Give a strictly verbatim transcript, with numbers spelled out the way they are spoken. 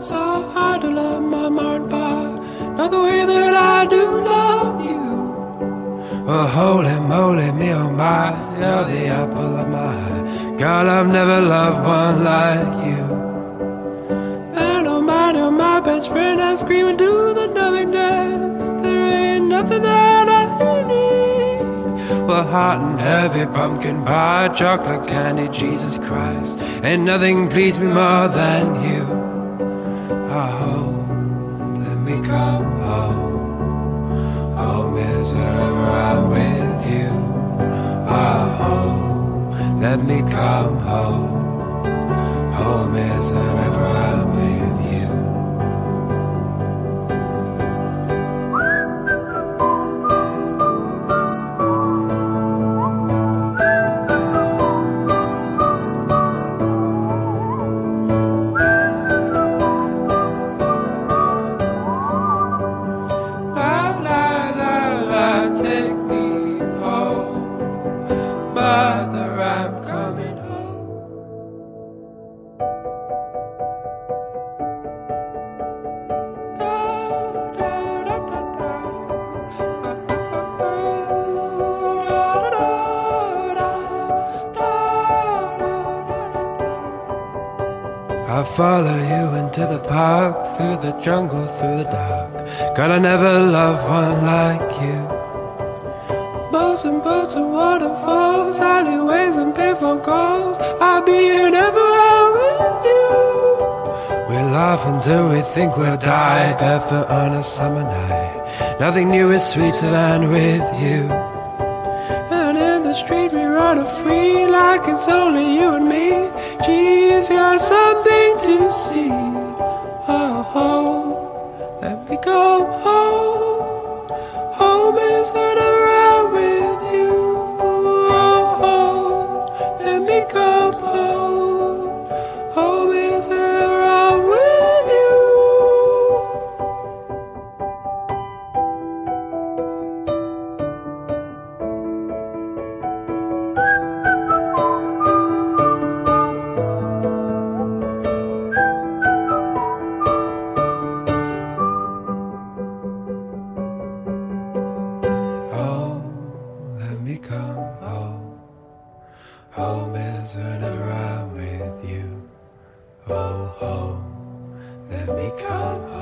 so hard to love my marked by, not the way that I do love you. Well, holy moly, me oh my, you're the apple of my eye. God, I've never loved one like you. Man, oh my, you're my best friend. I scream into the nothingness. There ain't nothing that I need. Well, hot and heavy pumpkin pie, chocolate candy, Jesus Christ, ain't nothing pleased me more than you. Oh, let me come home. Home is wherever I'm with you. Oh, let me come home. Home is wherever I'm with you. I follow you into the park, through the jungle, through the dark. God, I never loved one like you. Boats and boats and waterfalls, alleyways and payphone calls, I'll be here everywhere with you. We laugh until we think we'll die, barefoot on a summer night. Nothing new is sweeter than with you. And in the street we run free, like it's only you and me. Geez, you're something to see. Oh, oh, let me go home. Home is whenever I'm with you. Oh, oh, let me come home. Home is whenever I'm with you. Come home. Home is whenever I'm with you. Oh, home, let me come home.